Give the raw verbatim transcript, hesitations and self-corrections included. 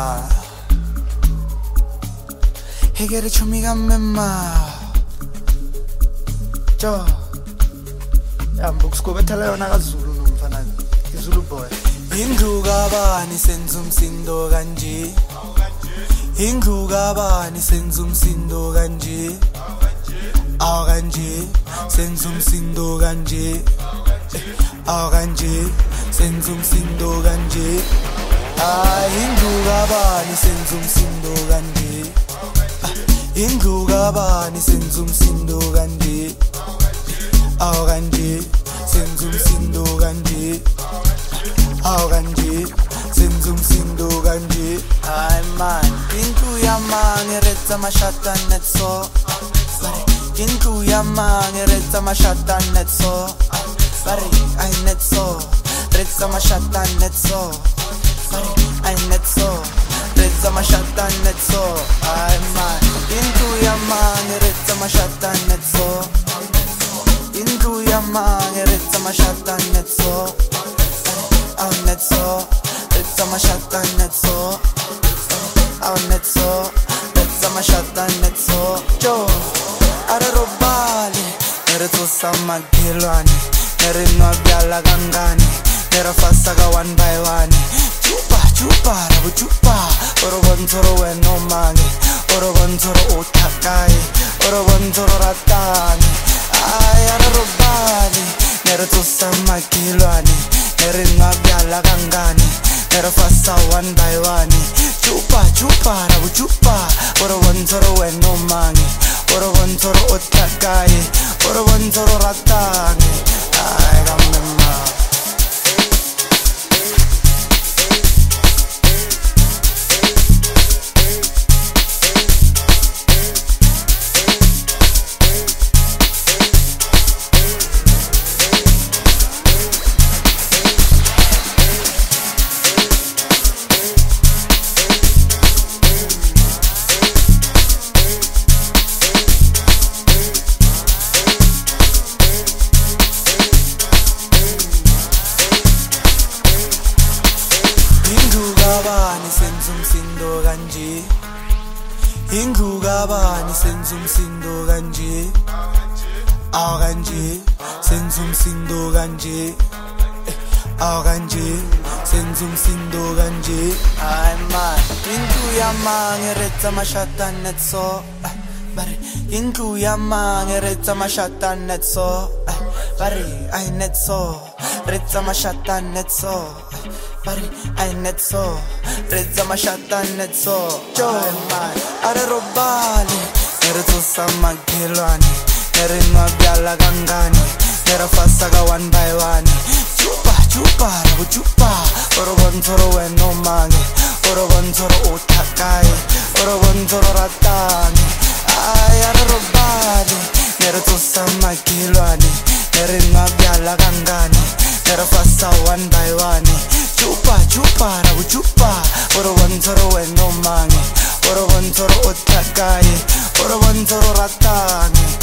memma 해결의 초미가 memma 저 야 목스코베 탈라요 나가 Zulu nomfana Zulu boy Inguga bani senza umsindo kanji Inguga bani senza umsindo kanji Aw kanji senza umsindo kanji Aw kanji senza umsindo kanji Ah inguga bani senza umsindo kanji Inguga bani senza umsindo kanji Aw kanji senza umsindo kanji Aw kanji senza umsindo kanji Ay man Inkuya mangereza mashata netso Inkuya mangereza mashata netso Bari ay netso Reza mashata netso Bari ay netso Reza mashata netso Ay man Inkuya mangereza mashata netso Inkuya mangereza mashata netso Aw netso Reza mashata netso Aw netso Reza mashata netso Yo Ara robali Nere tosa magilwani Nere nwabyala gangani Nere fasaga one by one Chupa chupa rabu chupa Oro bontoro we no mangi Oro bontoro utakai Oro bontoro ratani Ay ara robali Nere tosa magilwani Nere nwabyala gangani Nere fasa one by one Chupa chupa rabu chupa Oro bontoro we no mangi Oro bontoro utakai Oro bontoro ratani Ay gamemma senza umsindo kanji Inguga bani senza umsindo kanji Aw kanji senza umsindo kanji Aw kanji senza umsindo kanji Ay man Inkuya mangereza mashata netso Bari Inkuya mangereza mashata netso Bari ay netso Reza mashata netso Bari ay netso Reza mashata netso Yo man Are robali Nere tosa magilwani Nere nwabyala gangani Nere fasaga one by one Chupa chupa rabu chupa Oro bontoro we no mangi Oro bontoro utakai Oro bontoro ratani Ay are robali Nere tosa magilwani Nere nwabyala gangani Nere fasa one by one Chupa chupa rabu chupa Oro bontoro we no mangi Oro bontoro utakai Oro bontoro ratani